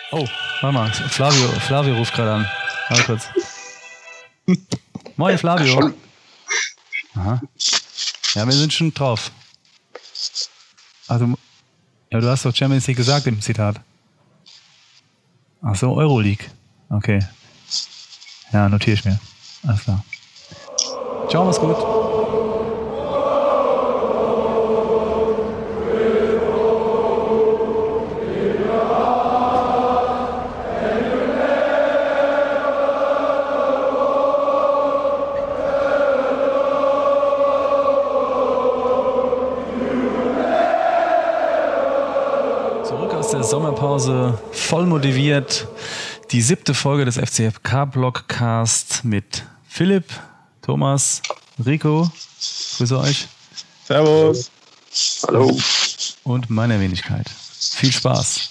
Oh, warte mal. Flavio ruft gerade an. Warte kurz. Moin, Flavio. Aha. Ja, wir sind schon drauf. Also, ja, du hast doch Champions League gesagt im Zitat. Ach so, Euroleague. Okay. Ja, notiere ich mir. Alles klar. Ciao, mach's gut. Sommerpause, voll motiviert. Die 7. Folge des FCFK-Blogcast mit Philipp, Thomas, Rico. Grüße euch. Servus. Hallo. Und meiner Wenigkeit. Viel Spaß.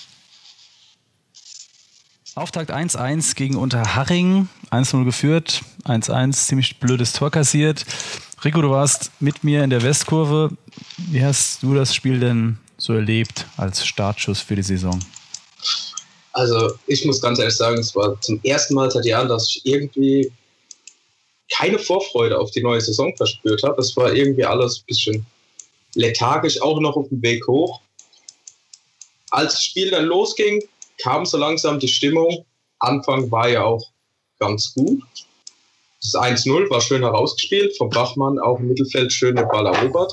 Auftakt 1-1 gegen Unterhaching. 1-0 geführt. 1-1, ziemlich blödes Tor kassiert. Rico, du warst mit mir in der Westkurve. Wie hast du das Spiel denn so erlebt als Startschuss für die Saison? Also ich muss ganz ehrlich sagen, es war zum ersten Mal seit Jahren, dass ich irgendwie keine Vorfreude auf die neue Saison verspürt habe. Es war irgendwie alles ein bisschen lethargisch, auch noch auf dem Weg hoch. Als das Spiel dann losging, kam so langsam die Stimmung. Anfang war ja auch ganz gut. Das 1-0 war schön herausgespielt, vom Bachmann auch im Mittelfeld schön den Ball erobert.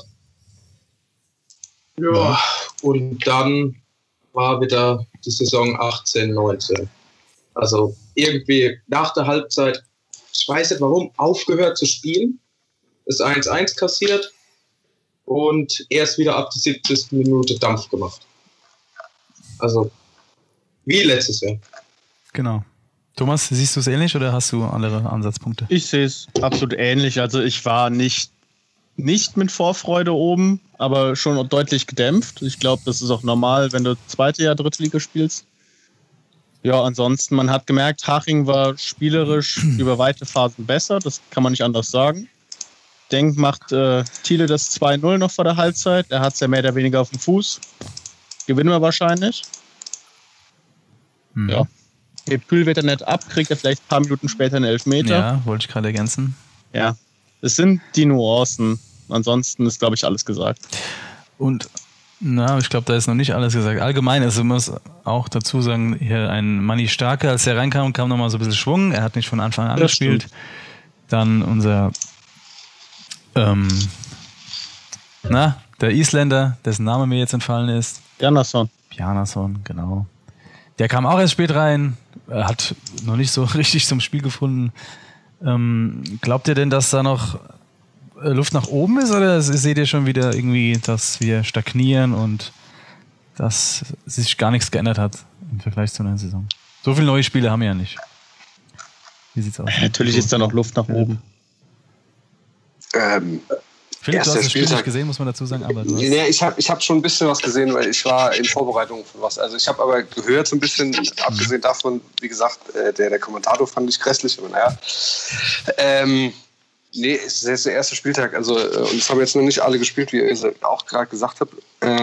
Ja, und dann war wieder die Saison 18, 19. Also irgendwie nach der Halbzeit, ich weiß nicht warum, aufgehört zu spielen, das 1-1 kassiert und erst wieder ab der 70. Minute Dampf gemacht. Also wie letztes Jahr. Genau. Thomas, siehst du es ähnlich oder hast du andere Ansatzpunkte? Ich sehe es absolut ähnlich. Also ich war nicht mit Vorfreude oben, aber schon deutlich gedämpft. Ich glaube, das ist auch normal, wenn du zweite Jahr Drittliga spielst. Ja, ansonsten, man hat gemerkt, Haching war spielerisch über weite Phasen besser. Das kann man nicht anders sagen. Denk macht Thiele das 2-0 noch vor der Halbzeit. Er hat es ja mehr oder weniger auf dem Fuß. Gewinnen wir wahrscheinlich. Ja. Hebt Kühlwetter nicht ab, kriegt er vielleicht ein paar Minuten später einen Elfmeter. Ja, wollte ich gerade ergänzen. Ja, es sind die Nuancen. Ansonsten ist, glaube ich, alles gesagt. Und ich glaube, da ist noch nicht alles gesagt. Allgemein, also man muss auch dazu sagen, hier ein Manni Starke, als er reinkam, kam nochmal so ein bisschen Schwung. Er hat nicht von Anfang an gespielt. Stimmt. Dann unser der Isländer, dessen Name mir jetzt entfallen ist. Bjarnason, genau. Der kam auch erst spät rein, hat noch nicht so richtig zum Spiel gefunden. Glaubt ihr denn, dass da noch Luft nach oben ist, oder seht ihr schon wieder irgendwie, dass wir stagnieren und dass sich gar nichts geändert hat im Vergleich zur neuen Saison? So viele neue Spiele haben wir ja nicht. Wie sieht's aus? Natürlich ist da noch Luft nach oben. Philipp, du hast das Spiel nicht gesehen, muss man dazu sagen. Aber nee, ich hab schon ein bisschen was gesehen, weil ich war in Vorbereitung für was. Also ich habe aber gehört so ein bisschen, abgesehen davon, wie gesagt, der Kommentator fand ich grässlich, aber naja. Nee, es ist der erste Spieltag. Also, und es haben jetzt noch nicht alle gespielt, wie ihr auch gerade gesagt habt.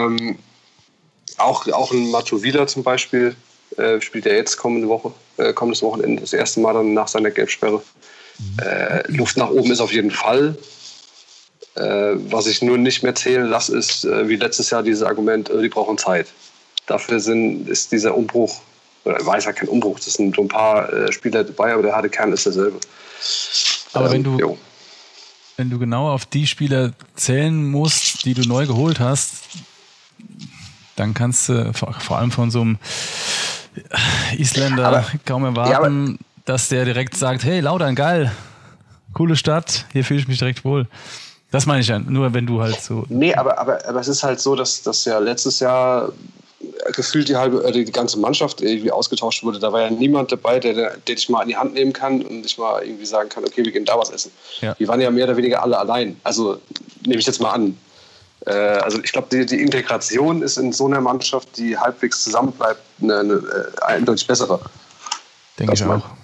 Auch ein Macho Wieler zum Beispiel spielt er jetzt kommendes Wochenende das erste Mal dann nach seiner Gelbsperre. Luft nach oben ist auf jeden Fall. Was ich nur nicht mehr zählen lasse, ist wie letztes Jahr dieses Argument, die brauchen Zeit. Dafür ist dieser Umbruch, oder war ja kein Umbruch, das sind so ein paar Spieler dabei, aber der harte Kern ist derselbe. Aber wenn du genau auf die Spieler zählen musst, die du neu geholt hast, dann kannst du vor allem von so einem Isländer kaum erwarten, dass der direkt sagt, hey Laudern, geil, coole Stadt, hier fühle ich mich direkt wohl. Das meine ich ja, nur wenn du halt so... Nee, aber es ist halt so, dass ja letztes Jahr gefühlt die ganze Mannschaft irgendwie ausgetauscht wurde. Da war ja niemand dabei, der dich mal an die Hand nehmen kann und dich mal irgendwie sagen kann, okay, wir gehen da was essen. Ja. Die waren ja mehr oder weniger alle allein. Also nehme ich jetzt mal an. Also ich glaube, die Integration ist in so einer Mannschaft, die halbwegs zusammenbleibt, eine eindeutig bessere. Denke ich auch.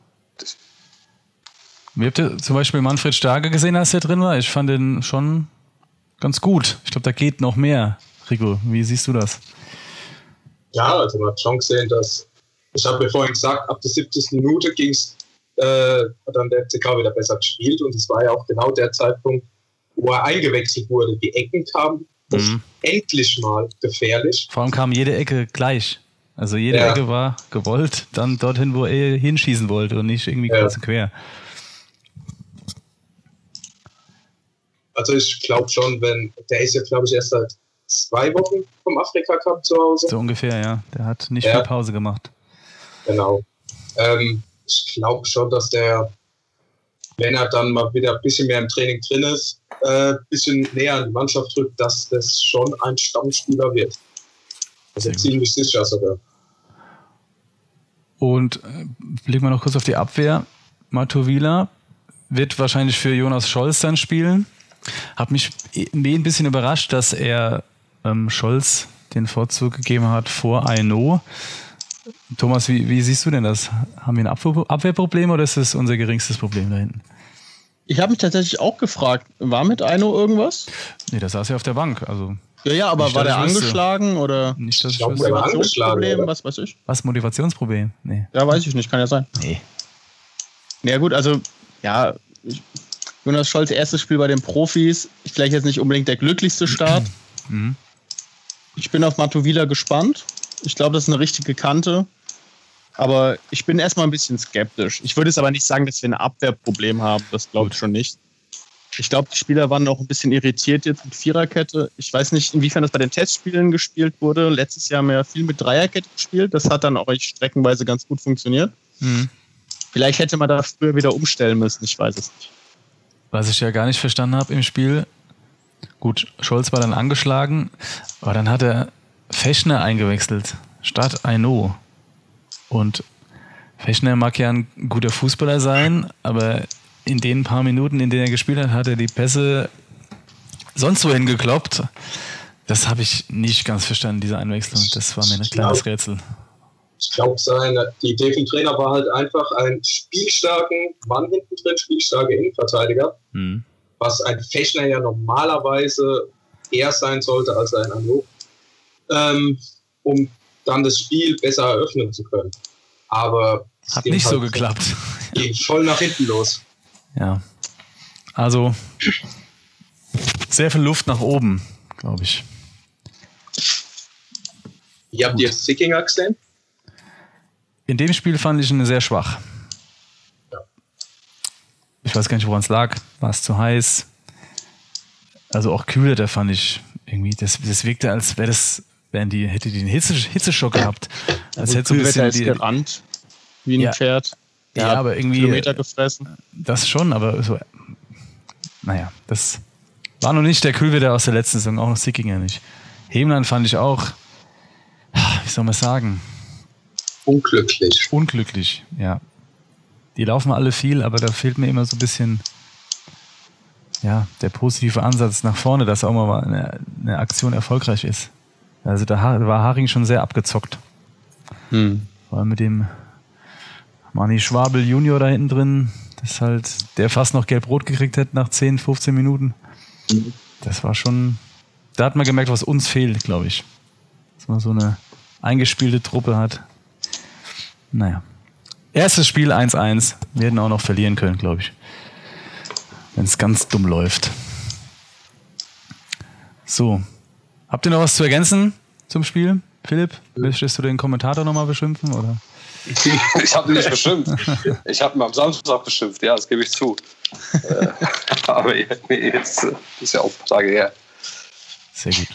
Wie habt ihr zum Beispiel Manfred Starke gesehen, als der drin war? Ich fand den schon ganz gut. Ich glaube, da geht noch mehr. Rico, wie siehst du das? Ja, also man hat schon gesehen, dass Ich habe mir vorhin gesagt, ab der 70. Minute hat dann der FCK wieder besser gespielt und es war ja auch genau der Zeitpunkt, wo er eingewechselt wurde. Die Ecken kamen endlich mal gefährlich. Vor allem kam jede Ecke gleich. Also jede Ecke war gewollt, dann dorthin, wo er hinschießen wollte und nicht irgendwie kreuz und quer. Also ich glaube schon, der ist jetzt, glaube ich, erst seit 2 Wochen vom Afrika Cup zu Hause. So ungefähr, ja. Der hat nicht viel Pause gemacht. Genau. Ich glaube schon, dass wenn er dann mal wieder ein bisschen mehr im Training drin ist, ein bisschen näher an die Mannschaft rückt, dass das schon ein Stammspieler wird. Also ziemlich sicher sogar. Und blicken wir noch kurz auf die Abwehr. Matuvila wird wahrscheinlich für Jonas Scholz dann spielen. Hat mich ein bisschen überrascht, dass er Scholz den Vorzug gegeben hat vor Aino. Thomas, wie siehst du denn das? Haben wir ein Abwehrproblem oder ist das unser geringstes Problem da hinten? Ich habe mich tatsächlich auch gefragt, war mit Aino irgendwas? Nee, da saß er auf der Bank. Also ja, aber nicht, war der angeschlagen oder nicht, dass ich glaube, Motivationsproblem, was weiß ich? Was, Motivationsproblem? Nee. Ja, weiß ich nicht, kann ja sein. Nee. Ja gut, also Jonas Scholz, erstes Spiel bei den Profis, vielleicht jetzt nicht unbedingt der glücklichste Start. Ich bin auf Matuvila gespannt. Ich glaube, das ist eine richtige Kante. Aber ich bin erstmal ein bisschen skeptisch. Ich würde es aber nicht sagen, dass wir ein Abwehrproblem haben. Das glaube ich schon nicht. Ich glaube, die Spieler waren auch ein bisschen irritiert jetzt mit Viererkette. Ich weiß nicht, inwiefern das bei den Testspielen gespielt wurde. Letztes Jahr haben wir ja viel mit Dreierkette gespielt. Das hat dann auch streckenweise ganz gut funktioniert. Vielleicht hätte man da früher wieder umstellen müssen. Ich weiß es nicht. Was ich ja gar nicht verstanden habe im Spiel, gut, Scholz war dann angeschlagen, aber dann hat er Fechner eingewechselt statt Aino. Und Fechner mag ja ein guter Fußballer sein, aber in den paar Minuten, in denen er gespielt hat, hat er die Pässe sonst wohin gekloppt. Das habe ich nicht ganz verstanden, diese Einwechslung. Das war mir ein kleines Rätsel. Ich glaube, die Idee vom Trainer war halt einfach einen spielstarken Mann hinten drin, spielstarke Innenverteidiger, was ein Fechner ja normalerweise eher sein sollte als ein Aino, um dann das Spiel besser eröffnen zu können. Aber hat nicht so geklappt. Ging voll nach hinten los. Ja, also sehr viel Luft nach oben, glaube ich. Wie habt ihr Sickinger gesehen? In dem Spiel fand ich ihn sehr schwach. Ja. Ich weiß gar nicht, woran es lag. War es zu heiß? Also auch Kühler, da fand ich irgendwie, das wirkte, als hätte die einen Hitzeschock gehabt. Als hätte so ein bisschen ist gerannt, wie ein Pferd. Ja, aber irgendwie Kilometer gefressen. Das schon, aber so, naja, das war noch nicht der Kühlwetter aus der letzten Saison, auch noch Sickinger nicht. Hemland fand ich auch, wie soll man sagen? Unglücklich, ja. Die laufen alle viel, aber da fehlt mir immer so ein bisschen der positive Ansatz nach vorne, dass auch mal eine Aktion erfolgreich ist. Also da war Haring schon sehr abgezockt. Vor allem mit dem Manni Schwabel Junior da hinten drin, das halt, der fast noch gelb-rot gekriegt hätte nach 10, 15 Minuten. Das war schon, da hat man gemerkt, was uns fehlt, glaube ich. Dass man so eine eingespielte Truppe hat. Naja. Erstes Spiel 1-1. Wir hätten auch noch verlieren können, glaube ich. Wenn es ganz dumm läuft. So. Habt ihr noch was zu ergänzen zum Spiel? Philipp, möchtest du den Kommentator nochmal beschimpfen, oder? Ich habe ihn nicht beschimpft. Ich habe ihn am Samstag beschimpft, ja, das gebe ich zu. Aber jetzt ist ja auch ein paar Tage her. Sehr gut.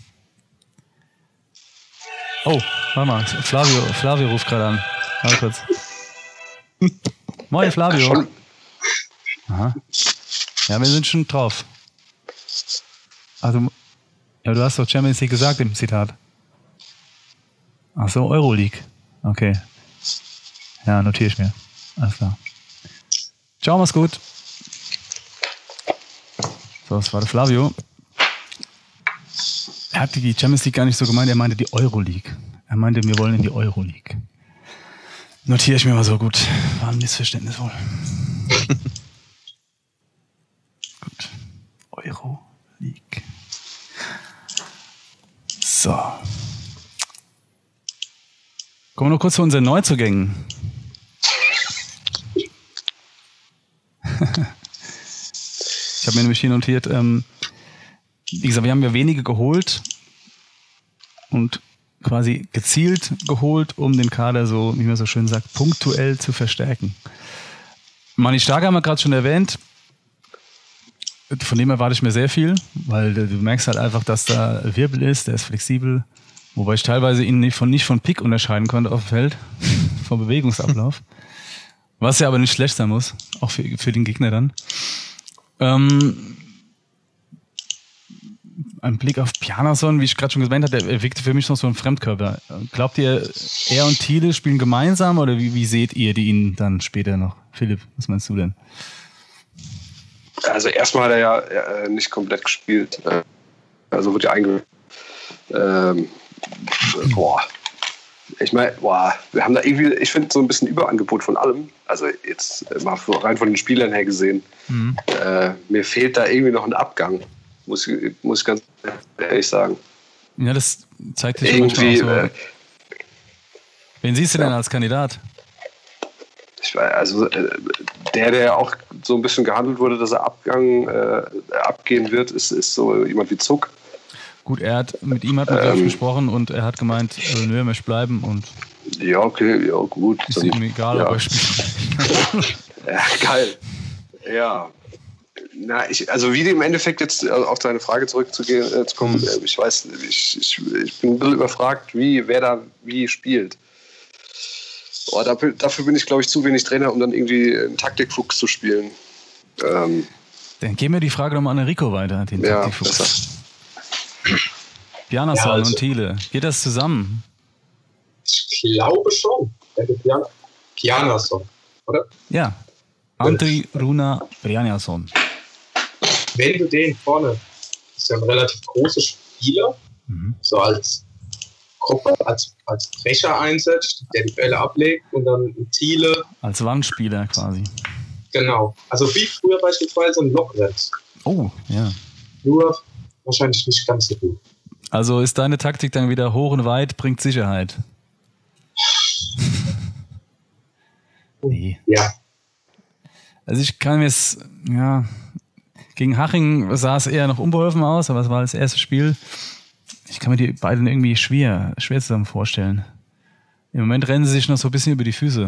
Oh, warte mal, Flavio ruft gerade an. Warte kurz. Moin, Flavio. Aha. Ja, wir sind schon drauf. Also, ja, du hast doch Champions League gesagt im Zitat. Ach so, Euroleague. Okay. Ja, notiere ich mir. Alles klar. Ciao, mach's gut. So, das war der Flavio. Er hat die Champions League gar nicht so gemeint, er meinte die Euroleague. Er meinte, wir wollen in die Euroleague. Notiere ich mir mal so, gut. War ein Missverständnis wohl. Gut. Euroleague. So. Kommen wir noch kurz zu unseren Neuzugängen. Ich habe mir nämlich hier notiert, wie gesagt, wir haben ja wenige geholt und quasi gezielt geholt, um den Kader so, wie man so schön sagt, punktuell zu verstärken. Mani Starke haben wir gerade schon erwähnt. Von dem erwarte ich mir sehr viel, weil du merkst halt einfach, dass da Wirbel ist, der ist flexibel. Wobei ich teilweise ihn nicht von Pick unterscheiden konnte auf dem Feld, vom Bewegungsablauf. Was ja aber nicht schlecht sein muss, auch für den Gegner dann. Ein Blick auf Bjarnason, wie ich gerade schon gesagt habe, der wirkte für mich noch so ein Fremdkörper. Glaubt ihr, er und Thiele spielen gemeinsam oder wie seht ihr ihn dann später noch? Philipp, was meinst du denn? Also erstmal hat er ja nicht komplett gespielt. Also wird ja eingewöhnt. Ich meine, wir haben da irgendwie, ich finde, so ein bisschen Überangebot von allem. Also jetzt mal rein von den Spielern her gesehen. Mir fehlt da irgendwie noch ein Abgang, muss ich ganz ehrlich sagen. Ja, das zeigt sich irgendwie so. Wen siehst du denn als Kandidat? Also der auch so ein bisschen gehandelt wurde, dass er abgehen wird, ist so jemand wie Zuck. Gut, mit ihm hat man gesprochen und er hat gemeint, nö, er möchte bleiben und ja, okay, ja, gut. Ist ihm egal, ob er spielt. Ja, geil. Ja. Also wie im Endeffekt jetzt auf deine Frage zurückzukommen, ich weiß, ich bin ein bisschen überfragt, wer da wie spielt. Dafür bin ich, glaube ich, zu wenig Trainer, um dann irgendwie einen Taktikfuchs zu spielen. Dann geben wir die Frage nochmal an Enrico weiter, den Taktikfuchs. Bjarnason und Thiele, geht das zusammen? Ich glaube schon. Bjarnason, oder? Ja. Andri Runa Bjarnason. Wenn du den vorne, ist ja ein relativ großer Spieler, so als Gruppe, als Brecher einsetzt, der die Bälle ablegt und dann Thiele. Als Wandspieler quasi. Genau. Also wie früher beispielsweise ein Lokrenz. Oh, ja. Nur wahrscheinlich nicht ganz so gut. Also ist deine Taktik dann wieder hoch und weit, bringt Sicherheit? Nee. Ja. Also ich kann mir es, gegen Haching sah es eher noch unbeholfen aus, aber es war das erste Spiel. Ich kann mir die beiden irgendwie schwer zusammen vorstellen. Im Moment rennen sie sich noch so ein bisschen über die Füße.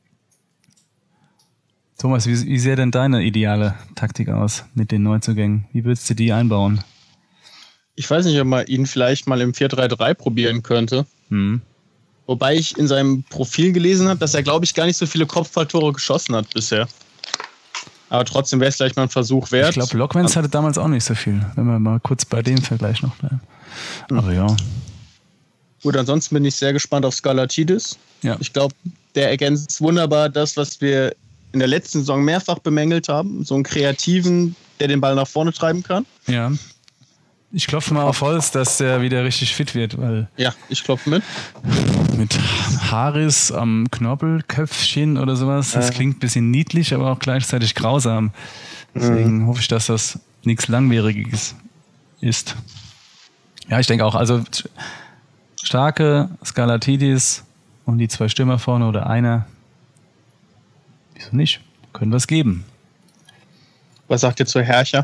Thomas, wie sähe denn deine ideale Taktik aus mit den Neuzugängen? Wie würdest du die einbauen? Ich weiß nicht, ob man ihn vielleicht mal im 4-3-3 probieren könnte. Wobei ich in seinem Profil gelesen habe, dass er, glaube ich, gar nicht so viele Kopfballtore geschossen hat bisher. Aber trotzdem wäre es vielleicht mal ein Versuch wert. Ich glaube, Lokwenz hatte damals auch nicht so viel, wenn wir mal kurz bei dem Vergleich noch bleiben. Aber ja. Gut, ansonsten bin ich sehr gespannt auf Skarlatidis. Ja. Ich glaube, der ergänzt wunderbar das, was wir in der letzten Saison mehrfach bemängelt haben. So einen Kreativen, der den Ball nach vorne treiben kann. Ja. Ich klopfe mal auf Holz, dass der wieder richtig fit wird, weil. Ja, ich klopfe mit. Mit Haares am Knorpelköpfchen oder sowas. Das klingt ein bisschen niedlich, aber auch gleichzeitig grausam. Deswegen hoffe ich, dass das nichts Langwieriges ist. Ja, ich denke auch, also Starke, Skarlatidis und die 2 Stürmer vorne oder einer. Wieso nicht? Können wir es geben. Was sagt ihr zu Herrscher?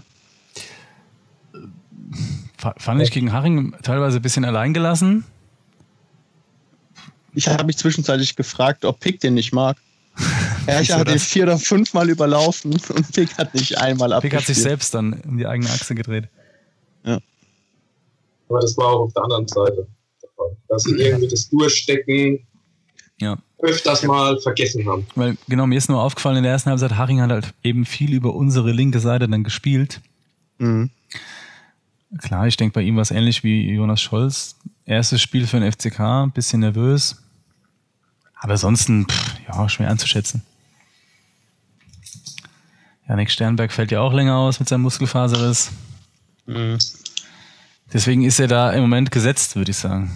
Fand ich gegen Haching teilweise ein bisschen alleingelassen. Ich habe mich zwischenzeitlich gefragt, ob Pick den nicht mag. Herrscher hat ihn 4 oder 5 Mal überlaufen und Pick hat nicht einmal abgespielt. Pick hat sich selbst dann um die eigene Achse gedreht. Ja. Aber das war auch auf der anderen Seite. Dass sie irgendwie das Durchstecken öfters mal vergessen haben. Weil, genau, mir ist nur aufgefallen, in der ersten Halbzeit, Haching hat halt eben viel über unsere linke Seite dann gespielt. Klar, ich denke, bei ihm war es ähnlich wie Jonas Scholz. Erstes Spiel für den FCK, ein bisschen nervös. Aber ansonsten, schwer einzuschätzen. Jannik Sternberg fällt ja auch länger aus mit seinem Muskelfaserriss. Deswegen ist er da im Moment gesetzt, würde ich sagen.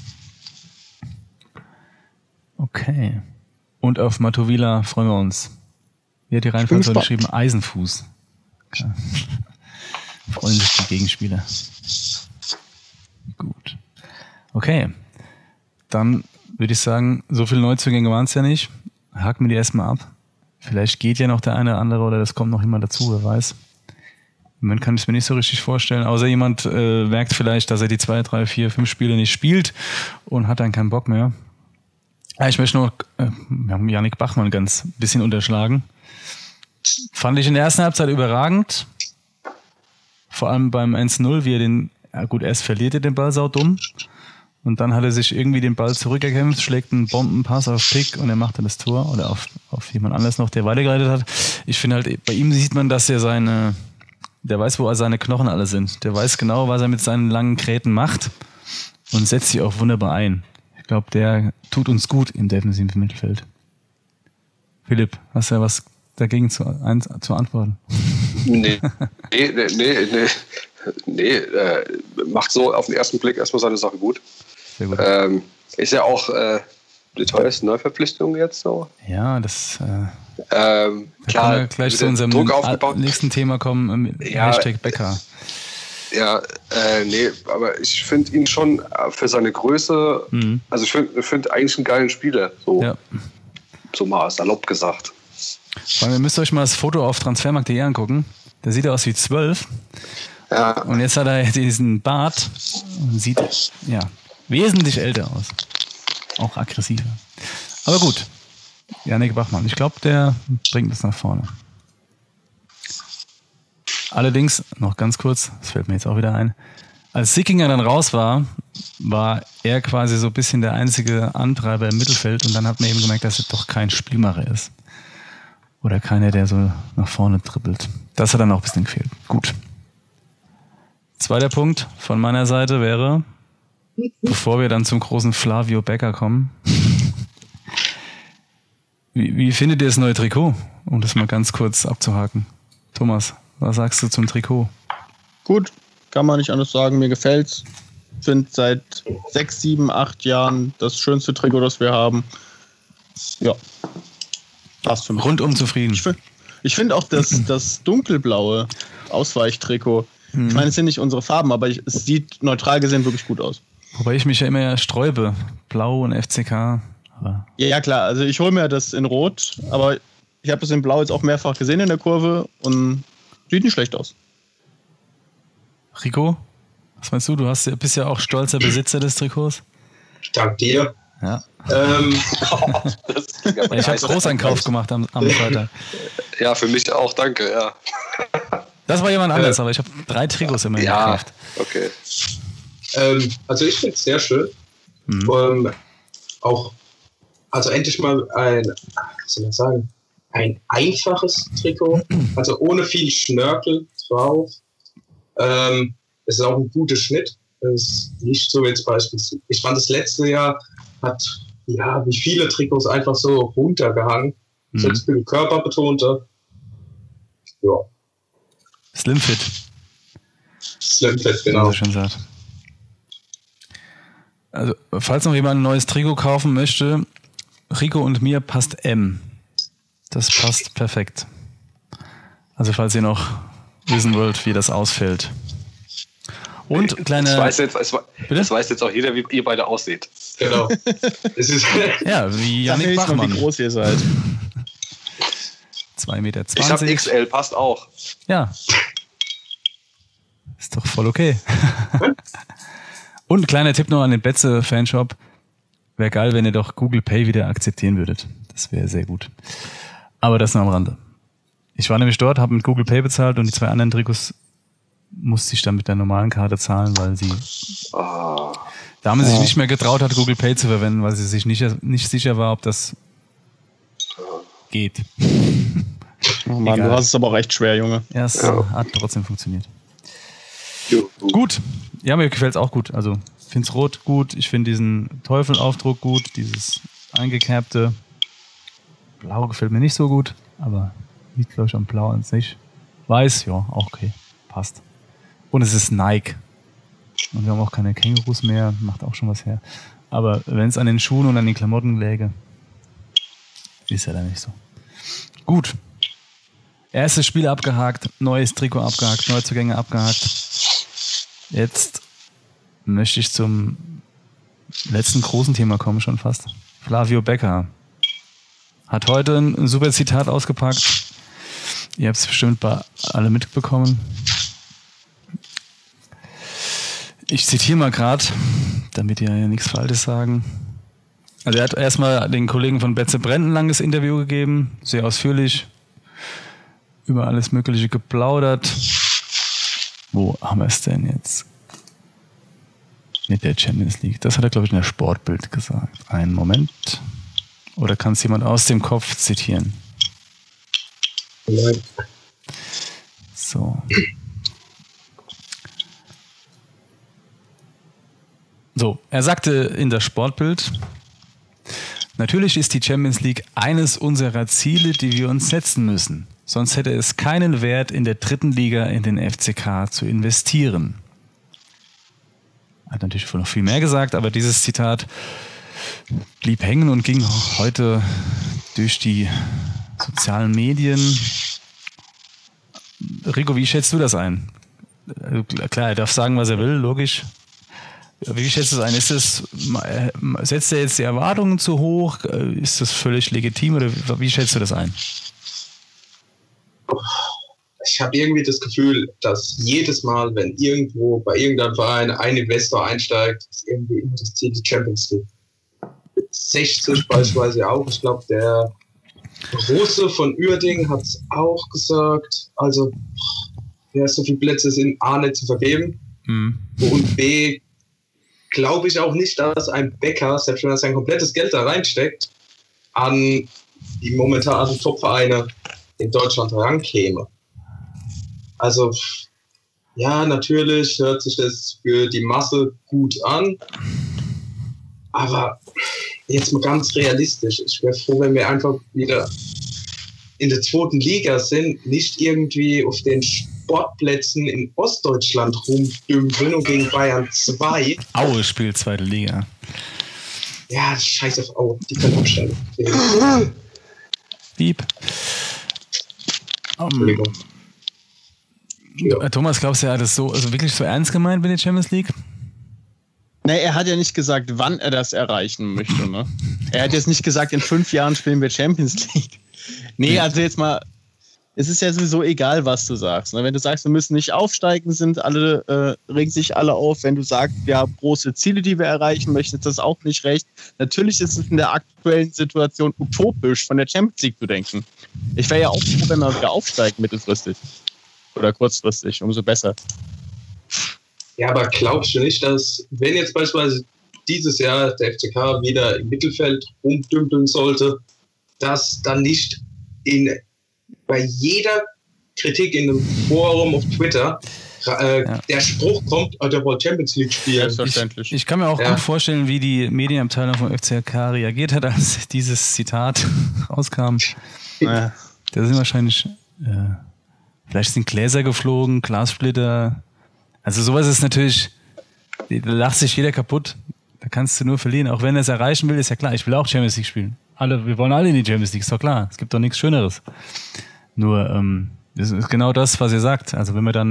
Okay. Und auf Matovila freuen wir uns. Wie hat die Reihenfolge geschrieben? Eisenfuß. Okay. Freuen sich die Gegenspieler. Gut. Okay. Dann würde ich sagen, so viele Neuzugänge waren es ja nicht. Haken wir die erstmal ab. Vielleicht geht ja noch der eine oder andere oder das kommt noch jemand dazu, wer weiß. Man kann es mir nicht so richtig vorstellen, außer jemand merkt vielleicht, dass er die 2, 3, 4, 5 Spiele nicht spielt und hat dann keinen Bock mehr. Ich möchte noch Yannick Bachmann ganz ein bisschen unterschlagen. Fand ich in der ersten Halbzeit überragend. Vor allem beim 1-0, wie er erst verliert er den Ball saudumm. Und dann hat er sich irgendwie den Ball zurückerkämpft, schlägt einen Bombenpass auf Pick und er macht dann das Tor. Oder auf jemand anderes noch, der weitergeleitet hat. Ich finde halt, bei ihm sieht man, dass er der weiß, wo seine Knochen alle sind. Der weiß genau, was er mit seinen langen Gräten macht und setzt sie auch wunderbar ein. Ich glaube, der tut uns gut im defensiven Mittelfeld. Philipp, hast du ja was dagegen zu antworten? Nee. Macht so auf den ersten Blick erstmal seine Sache gut. Sehr gut. Ist ja auch die teuerste Neuverpflichtung jetzt so. Ja, das klar, können wir gleich zu unserem nächsten Thema kommen, Hashtag Becker. Ja, aber ich finde ihn schon für seine Größe, also ich finde eigentlich einen geilen Spieler, so mal salopp gesagt. Vor allem, ihr müsst euch mal das Foto auf transfermarkt.de angucken. Da sieht er aus wie 12. Ja. Und jetzt hat er diesen Bart und sieht wesentlich älter aus. Auch aggressiver. Aber gut. Yannick Bachmann. Ich glaube, der bringt es nach vorne. Allerdings, noch ganz kurz, das fällt mir jetzt auch wieder ein, als Sickinger dann raus war er quasi so ein bisschen der einzige Antreiber im Mittelfeld und dann hat man eben gemerkt, dass er doch kein Spielmacher ist. Oder keiner, der so nach vorne trippelt. Das hat dann auch ein bisschen gefehlt. Gut. Zweiter Punkt von meiner Seite wäre, bevor wir dann zum großen Flavio Becker kommen, wie findet ihr das neue Trikot? Um das mal ganz kurz abzuhaken. Thomas, was sagst du zum Trikot? Gut, kann man nicht anders sagen. Mir gefällt's. Finde seit 6, 7, 8 Jahren das schönste Trikot, das wir haben. Ja, passt für mich. Rundum zufrieden. Ich finde auch das dunkelblaue Ausweichtrikot. Ich meine, es sind nicht unsere Farben, aber es sieht neutral gesehen wirklich gut aus. Wobei ich mich ja immer sträube. Blau und FCK. Aber ja, klar. Also ich hole mir das in Rot, aber ich habe es in Blau jetzt auch mehrfach gesehen in der Kurve und sieht nicht schlecht aus. Rico, was meinst du? Du bist ja auch stolzer Besitzer des Trikots. Dank dir. Ja. Ich habe Großeinkauf gemacht am Freitag. Ja, für mich auch, danke, ja. Das war jemand anderes, aber ich habe 3 Trikots immerhin gekauft. Okay. Also ich finde es sehr schön. Also endlich mal ein einfaches Trikot, also ohne viel Schnörkel drauf. Es ist auch ein guter Schnitt. Es ist nicht so jetzt beispielsweise. Ich fand, das letzte Jahr hat, wie viele Trikots einfach so runtergehangen. Das ist jetzt ein bisschen körperbetonter. Ja. Slimfit, genau. Schon sagt. Also, falls noch jemand ein neues Trikot kaufen möchte, Rico und mir passt M. Das passt perfekt. Also, falls ihr noch wissen wollt, wie das ausfällt. Und kleine. Das weiß jetzt auch jeder, wie ihr beide ausseht. Genau. Es ist wie Yannick Bachmann. Wie groß ihr seid. 2,20 Meter. Ich habe XL, passt auch. Ja. Ist doch voll okay. Und kleiner Tipp noch an den Betze-Fanshop. Wäre geil, wenn ihr doch Google Pay wieder akzeptieren würdet. Das wäre sehr gut. Aber das nur am Rande. Ich war nämlich dort, habe mit Google Pay bezahlt und die 2 anderen Trikots musste ich dann mit der normalen Karte zahlen, weil sie Dame sich nicht mehr getraut hat, Google Pay zu verwenden, weil sie sich nicht sicher war, ob das geht. Oh Mann, du hast es aber auch echt schwer, Junge. Ja, es hat trotzdem funktioniert. Gut. Ja, mir gefällt es auch gut. Also, ich finde es rot gut. Ich finde diesen Teufelaufdruck gut. Dieses eingekerbte Blau gefällt mir nicht so gut. Aber liegt, glaube ich, am Blau an sich. Weiß, ja, auch okay. Passt. Und es ist Nike. Und wir haben auch keine Kängurus mehr. Macht auch schon was her. Aber wenn es an den Schuhen und an den Klamotten läge, ist ja da nicht so. Gut. Erstes Spiel abgehakt, neues Trikot abgehakt, Neuzugänge abgehakt. Jetzt möchte ich zum letzten großen Thema kommen schon fast. Flavio Becker hat heute ein super Zitat ausgepackt. Ihr habt es bestimmt alle mitbekommen. Ich zitiere mal gerade, damit ihr ja nichts Falsches sagen. Also er hat erstmal den Kollegen von Betze Brent ein langes Interview gegeben, sehr ausführlich, über alles Mögliche geplaudert. Wo haben wir es denn jetzt? Mit der Champions League. Das hat er, glaube ich, in der Sportbild gesagt. Einen Moment. Oder kann es jemand aus dem Kopf zitieren? Nein. So. So, er sagte in der Sportbild: Natürlich ist die Champions League eines unserer Ziele, die wir uns setzen müssen. Sonst hätte es keinen Wert, in der dritten Liga in den FCK zu investieren. Hat natürlich noch viel mehr gesagt, aber dieses Zitat blieb hängen und ging heute durch die sozialen Medien. Rico, wie schätzt du das ein? Klar, er darf sagen, was er will, logisch. Wie schätzt du es ein? Setzt er jetzt die Erwartungen zu hoch? Ist das völlig legitim oder wie schätzt du das ein? Ich habe irgendwie das Gefühl, dass jedes Mal, wenn irgendwo bei irgendeinem Verein ein Investor einsteigt, ist irgendwie immer das Ziel die Champions League. 60 beispielsweise auch. Ich glaube, der Russe von Uerdingen hat es auch gesagt. Also, so viele Plätze sind A nicht zu vergeben. Und B, glaube ich auch nicht, dass ein Becker, selbst wenn er sein komplettes Geld da reinsteckt, an die momentanen Top-Vereine in Deutschland rankäme. Also, ja, natürlich hört sich das für die Masse gut an, aber jetzt mal ganz realistisch. Ich wäre froh, wenn wir einfach wieder in der zweiten Liga sind, nicht irgendwie auf den Sportplätzen in Ostdeutschland rumdümpeln und gegen Bayern 2. Aue spielt zweite Liga. Ja, scheiß auf Aue, die können absteigen. Piep. Entschuldigung. Ja. Thomas, glaubst du, er hat das wirklich so ernst gemeint mit der Champions League? Nee, er hat ja nicht gesagt, wann er das erreichen möchte. Ne? Er hat jetzt nicht gesagt, in 5 Jahren spielen wir Champions League. Nee, also jetzt mal, es ist ja sowieso egal, was du sagst. Ne? Wenn du sagst, wir müssen nicht aufsteigen, regen sich alle auf. Wenn du sagst, wir haben große Ziele, die wir erreichen möchten, ist das auch nicht recht. Natürlich ist es in der aktuellen Situation utopisch, von der Champions League zu denken. Ich wäre ja auch froh, wenn wir wieder aufsteigen mittelfristig. Oder kurzfristig, umso besser. Ja, aber glaubst du nicht, dass, wenn jetzt beispielsweise dieses Jahr der FCK wieder im Mittelfeld rumdümpeln sollte, dass dann nicht bei jeder Kritik in einem Forum auf Twitter der Spruch kommt, der wollte Champions League spielen. Selbstverständlich. Ich kann mir auch gut vorstellen, wie die Medienabteilung vom FCK reagiert hat, als dieses Zitat rauskam. Da sind wahrscheinlich... Vielleicht sind Gläser geflogen, Glassplitter. Also sowas ist natürlich, da lacht sich jeder kaputt. Da kannst du nur verlieren. Auch wenn er es erreichen will, ist ja klar, ich will auch Champions League spielen. Wir wollen alle in die Champions League, ist doch klar. Es gibt doch nichts Schöneres. Nur, das ist genau das, was ihr sagt. Also wenn wir dann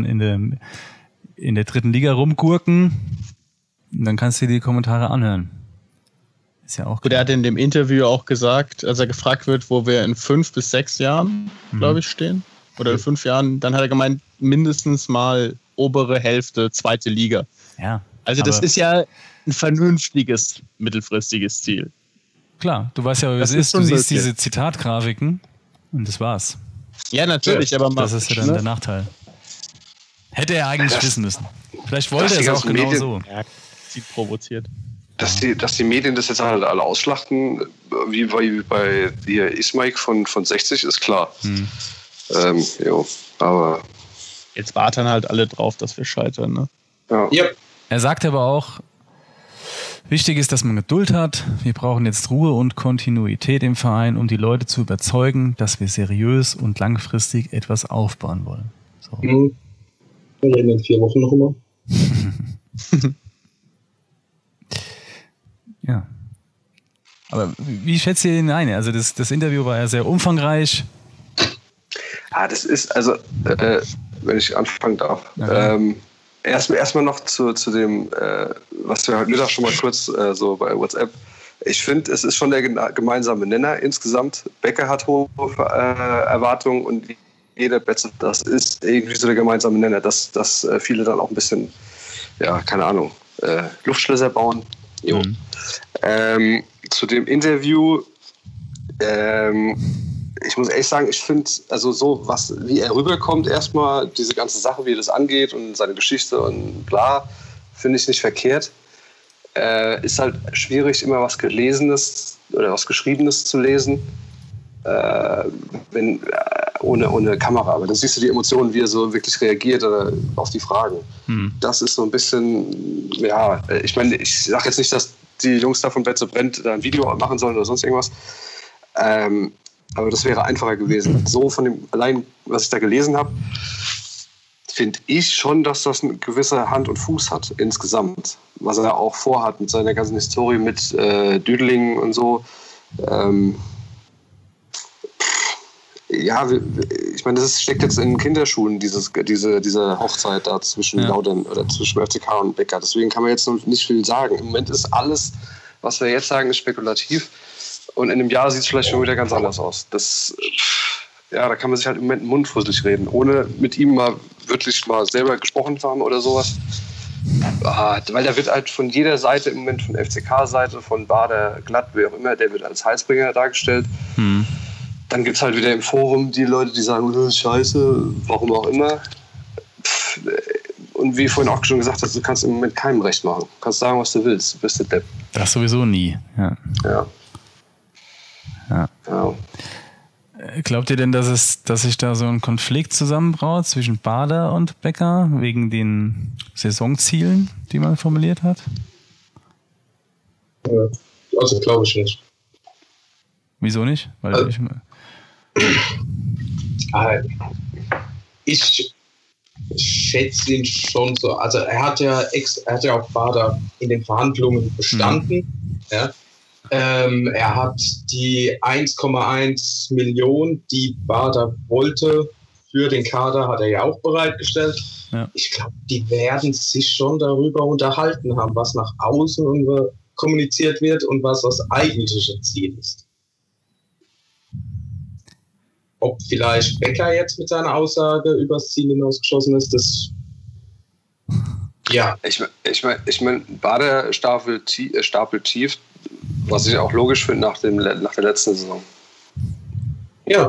in der dritten Liga rumgurken, dann kannst du dir die Kommentare anhören. Ist ja auch klar. Der hat in dem Interview auch gesagt, als er gefragt wird, wo wir in 5 bis 6 Jahren, glaube ich, stehen. Oder in 5 Jahren, dann hat er gemeint, mindestens mal obere Hälfte, zweite Liga. Ja. Also das ist ja ein vernünftiges, mittelfristiges Ziel. Klar, du weißt ja, wie es ist. Du siehst diese Zitatgrafiken und das war's. Ja, natürlich, aber das ist ja dann der Nachteil. Hätte er eigentlich wissen müssen. Vielleicht wollte er es auch genau so. Ja, sie provoziert. Dass die Medien das jetzt halt alle ausschlachten, wie bei Ismail von 60, ist klar. Aber jetzt warten halt alle drauf, dass wir scheitern, ne? Ja. Er sagt aber auch, wichtig ist, dass man Geduld hat. Wir brauchen jetzt Ruhe und Kontinuität im Verein, um die Leute zu überzeugen, dass wir seriös und langfristig etwas aufbauen wollen. So. Wir reden in 4 Wochen noch immer. Ja. Aber wie schätzt ihr ihn ein? Also das Interview war ja sehr umfangreich. Das ist, also, wenn ich anfangen darf, Erstmal noch zu dem, was wir heute Mittag schon mal kurz so bei WhatsApp. Ich finde, es ist schon der gemeinsame Nenner insgesamt. Becker hat hohe Erwartungen und jeder Betze, das ist irgendwie so der gemeinsame Nenner, dass viele dann auch ein bisschen, ja, keine Ahnung, Luftschlösser bauen. Jo. Zu dem Interview, ich muss ehrlich sagen, ich finde, also so, wie er rüberkommt, erstmal diese ganze Sache, wie er das angeht und seine Geschichte und bla, finde ich nicht verkehrt. Ist halt schwierig, immer was Gelesenes oder was Geschriebenes zu lesen, ohne Kamera. Aber dann siehst du die Emotionen, wie er so wirklich reagiert oder auf die Fragen. Das ist so ein bisschen, ja, ich meine, ich sage jetzt nicht, dass die Jungs da von Betze brennt da ein Video machen sollen oder sonst irgendwas. Aber das wäre einfacher gewesen. So von dem, allein, was ich da gelesen habe, finde ich schon, dass das eine gewisse Hand und Fuß hat insgesamt. Was er auch vorhat mit seiner ganzen Historie mit Düdeling und so. Ja, ich meine, das steckt jetzt in Kinderschuhen, diese Hochzeit da zwischen Laudern oder zwischen FCK und Becker. Deswegen kann man jetzt noch nicht viel sagen. Im Moment ist alles, was wir jetzt sagen, ist spekulativ. Und in einem Jahr sieht es vielleicht schon wieder ganz anders aus. Ja, da kann man sich halt im Moment den Mund fusselig reden, ohne mit ihm wirklich mal selber gesprochen zu haben oder sowas. Weil der wird halt von jeder Seite im Moment, von FCK-Seite, von Bader, Glatt, wie auch immer, der wird als Heilsbringer dargestellt. Dann gibt es halt wieder im Forum die Leute, die sagen, das ist scheiße, warum auch immer. Und wie vorhin auch schon gesagt hast, du kannst im Moment keinem recht machen. Du kannst sagen, was du willst, du bist der Depp. Das sowieso nie, ja. Glaubt ihr denn, dass sich da so ein Konflikt zusammenbraut zwischen Bader und Becker wegen den Saisonzielen, die man formuliert hat? Also glaube ich nicht. Wieso nicht? Weil ich schätze ihn schon so. Also er hat ja auch Bader in den Verhandlungen bestanden. Ja. Er hat die 1,1 Millionen, die Bader wollte, für den Kader, hat er ja auch bereitgestellt. Ja. Ich glaube, die werden sich schon darüber unterhalten haben, was nach außen kommuniziert wird und was das eigentliche Ziel ist. Ob vielleicht Becker jetzt mit seiner Aussage übers Ziel hinausgeschossen ist, das... Ja. Ich meine, Bader stapelt tief, was ich auch logisch finde nach der letzten Saison. Ja.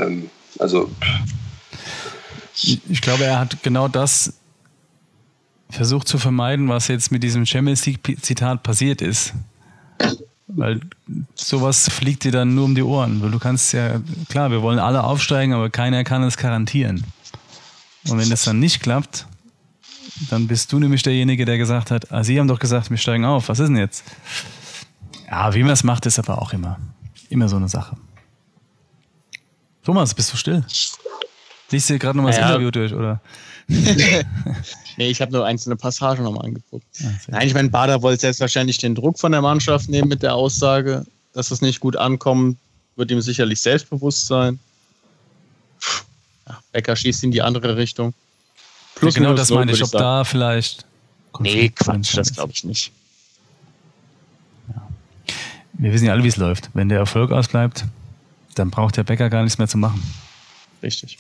Ich glaube, er hat genau das versucht zu vermeiden, was jetzt mit diesem Champions League-Zitat passiert ist. Weil sowas fliegt dir dann nur um die Ohren. Weil du kannst ja, klar, wir wollen alle aufsteigen, aber keiner kann es garantieren. Und wenn das dann nicht klappt, dann bist du nämlich derjenige, der gesagt hat, Sie haben doch gesagt, wir steigen auf. Was ist denn jetzt? Ja, wie man es macht, ist aber auch immer so eine Sache. Thomas, bist du still? Liest du gerade nochmal das Interview durch, oder? Nee, ich habe nur einzelne Passagen nochmal angeguckt. Nein, ich meine, Bader wollte selbstverständlich den Druck von der Mannschaft nehmen mit der Aussage, dass es nicht gut ankommt, wird ihm sicherlich selbstbewusst sein. Ja, Becker schießt in die andere Richtung. Plus genau das meine ich, ob da vielleicht... Nee, Quatsch, das glaube ich nicht. Ja. Wir wissen ja alle, wie es läuft. Wenn der Erfolg ausbleibt, dann braucht der Becker gar nichts mehr zu machen. Richtig.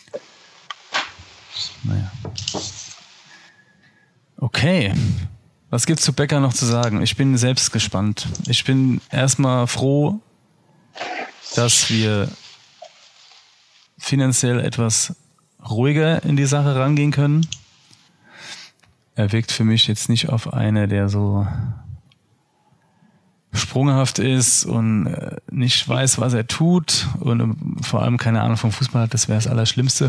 Naja. Okay. Was gibt's zu Becker noch zu sagen? Ich bin selbst gespannt. Ich bin erstmal froh, dass wir finanziell etwas ruhiger in die Sache rangehen können. Er wirkt für mich jetzt nicht auf einer, der so sprunghaft ist und nicht weiß, was er tut und vor allem keine Ahnung vom Fußball hat. Das wäre das Allerschlimmste.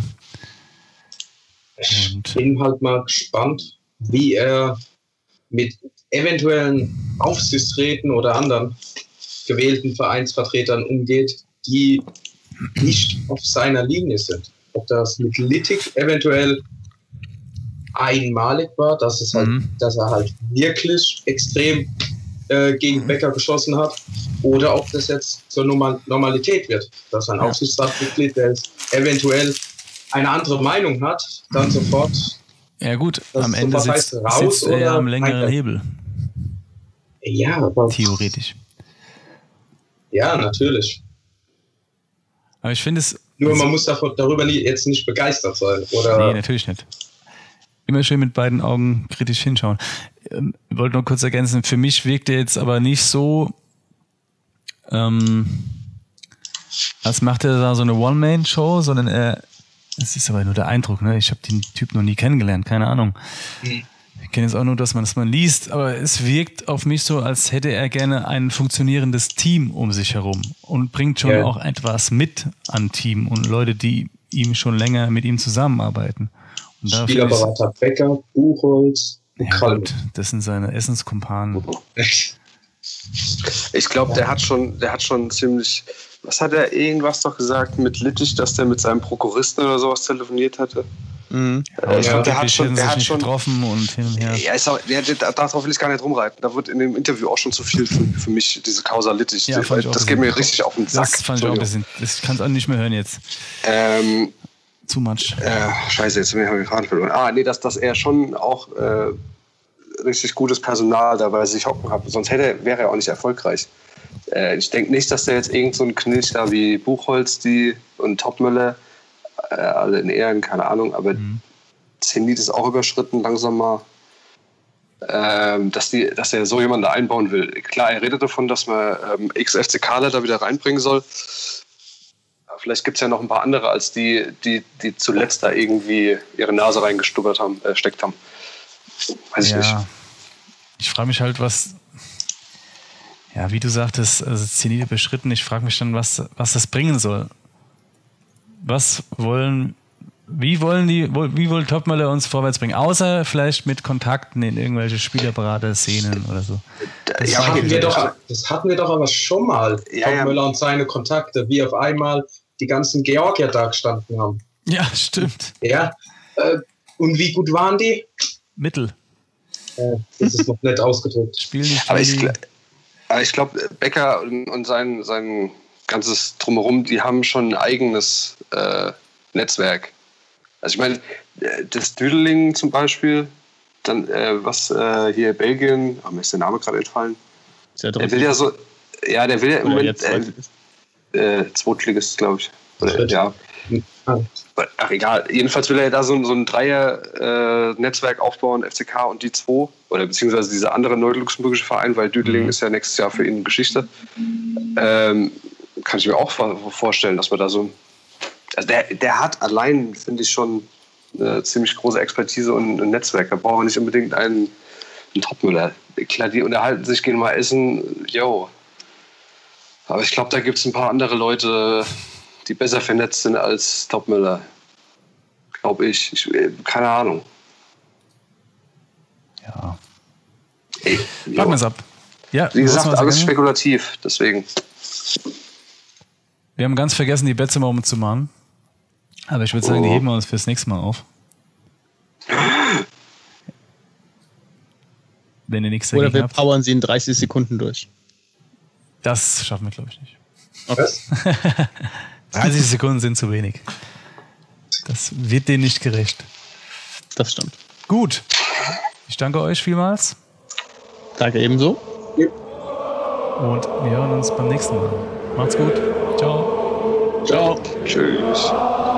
Ich bin halt mal gespannt, wie er mit eventuellen Aufsichtsräten oder anderen gewählten Vereinsvertretern umgeht, die nicht auf seiner Linie sind. Ob das mit Littig eventuell einmalig war, dass er halt wirklich extrem gegen Becker geschossen hat, oder ob das jetzt zur Normalität wird, dass ein Aufsichtsratsmitglied, der eventuell eine andere Meinung hat, dann sofort Ja gut, am Ende sitzt er ja am längeren Hebel. Ja, aber... Theoretisch. Ja, natürlich. Aber ich finde es... Nur man muss darüber jetzt nicht begeistert sein, oder? Nee, natürlich nicht. Immer schön mit beiden Augen kritisch hinschauen. Ich wollte nur kurz ergänzen, für mich wirkt er jetzt aber nicht so, als macht er da so eine One-Man-Show, sondern es ist aber nur der Eindruck, ne? Ich habe den Typ noch nie kennengelernt, keine Ahnung. Ich kenne jetzt auch nur, dass man liest, aber es wirkt auf mich so, als hätte er gerne ein funktionierendes Team um sich herum und bringt schon auch etwas mit an Team und Leute, die ihm schon länger mit ihm zusammenarbeiten. Und Spielerberater Becker, Buchholz, gut, das sind seine Essenskumpanen. Ich glaube, der hat schon ziemlich... Was hat er irgendwas doch gesagt mit Littich, dass der mit seinem Prokuristen oder sowas telefoniert hatte? Mhm. Ich glaube, der hat schon getroffen und hin und her. Ja, darauf will ich gar nicht rumreiten. Da wird in dem Interview auch schon zu viel für mich, diese Causa Littich. Ja, das geht mir richtig auf den Sack. Das fand ich auch ein bisschen. Das kann es auch nicht mehr hören jetzt. Too much. Scheiße, jetzt habe ich den Faden verloren. Nee, dass er schon auch richtig gutes Personal da bei sich hocken hat. Sonst wäre er auch nicht erfolgreich. Ich denke nicht, dass der jetzt irgend so ein Knilch da wie Buchholz und Topmöller, alle in Ehren, keine Ahnung, aber Zenit ist auch überschritten langsam mal, dass er so jemanden da einbauen will. Klar, er redet davon, dass man Ex-FCKler da wieder reinbringen soll. Aber vielleicht gibt es ja noch ein paar andere, als die zuletzt da irgendwie ihre Nase reingesteckt haben. Weiß ich nicht. Ich frage mich halt, was... Ja, wie du sagtest, also Zenit überschritten. Ich frage mich dann, was das bringen soll. Wie wollen Topmöller uns vorwärts bringen? Außer vielleicht mit Kontakten in irgendwelche Spielerberater-Szenen oder so. Das hatten wir doch aber schon mal. Topmöller und seine Kontakte, wie auf einmal die ganzen Georgier da gestanden haben. Ja, stimmt. Ja. Und wie gut waren die? Mittel. Das ist noch nett ausgedrückt. Aber ich glaube, Becker und sein ganzes Drumherum, die haben schon ein eigenes Netzwerk. Also ich meine, das Düdeling zum Beispiel, dann hier Belgien, mir ist der Name gerade entfallen. Der will ja im Moment Zweitligist, glaube ich. Ja. Ach egal, jedenfalls will er da so ein Dreier-Netzwerk aufbauen, FCK und die zwei, oder beziehungsweise dieser andere neu-luxemburgische Verein, weil Düdeling ist ja nächstes Jahr für ihn Geschichte. Kann ich mir auch vorstellen, dass man da so... Also der hat allein, finde ich, schon eine ziemlich große Expertise und ein Netzwerk. Da braucht man nicht unbedingt einen Topmüller. Klar, die unterhalten sich, gehen mal essen, aber ich glaube, da gibt es ein paar andere Leute, die besser vernetzt sind als Topmöller. Glaube ich. Keine Ahnung. Ja. Warten wir es ab. Ja, wie gesagt, alles spekulativ, deswegen. Wir haben ganz vergessen, die Bettzimmer umzumachen. Aber ich würde sagen, die heben wir uns fürs nächste Mal auf. Wenn ihr nichts dagegen habt. Oder wir powern sie in 30 Sekunden durch. Das schaffen wir, glaube ich, nicht. Okay. 30 Sekunden sind zu wenig. Das wird denen nicht gerecht. Das stimmt. Gut. Ich danke euch vielmals. Danke ebenso. Und wir hören uns beim nächsten Mal. Macht's gut. Ciao. Ciao. Tschüss.